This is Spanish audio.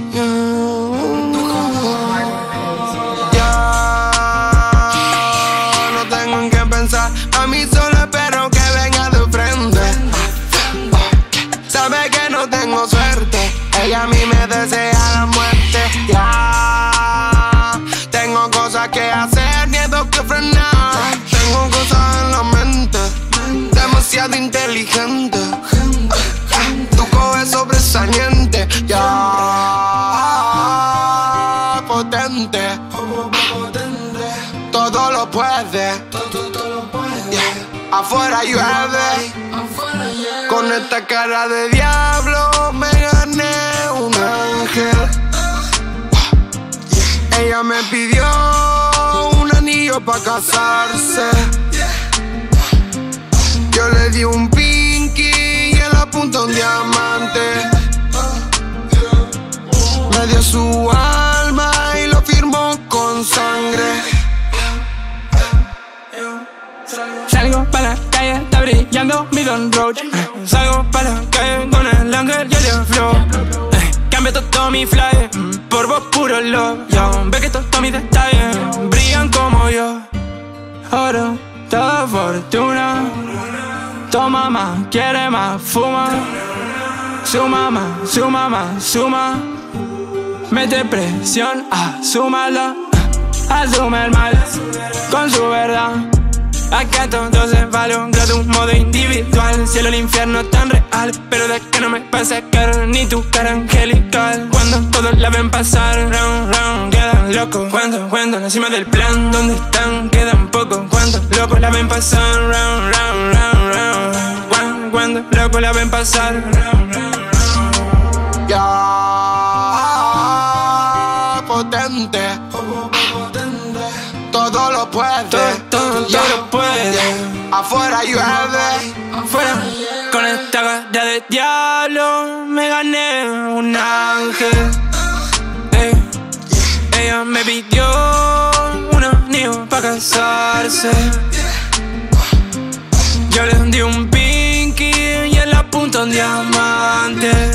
Ya no tengo en qué pensar, a mí solo espero que venga de frente. Sabe que no tengo suerte, ella a mí me desea la muerte. Ya tengo cosas que hacer, miedo que frenar. Tengo cosas en la mente, demasiado inteligente. Tu coge sobresaliente, ya potente. Todo lo puede, afuera llueve. Con esta cara de diablo me gané un ángel. Ella me pidió un anillo pa' casarse. Yo le di un pinky y él apunta un diamante. Me dio su alma y lo firmó con sangre. Salgo para la calle, está brillando mi Don Roach. Salgo para la calle con el ángel y el flow. Cambio todo mi fly por vos puro love. Yo, ve que todos mis detalles brillan como yo. Oro, toda fortuna. Tu mamá quiere más, fuma. Su mamá, suma. Mete presión, asúmala. Asume el mal con su verdad. Acá todo se valora de un modo individual. Cielo, el infierno tan real, pero de que no me pasa caro ni tu cara angelical. Cuando todos la ven pasar, round, round, quedan locos. Cuando encima del plan, ¿dónde están? Quedan pocos. Cuando locos la ven pasar, round, round, round, round. Cuando locos la ven pasar, round, round, round. Ya potente. Todo lo puede, todo lo puede. Afuera llueve. Afuera, con esta cara de diablo me gané un ángel. Ella me pidió un anillo pa' casarse. Yo le di un pinky y él apunta un diamante.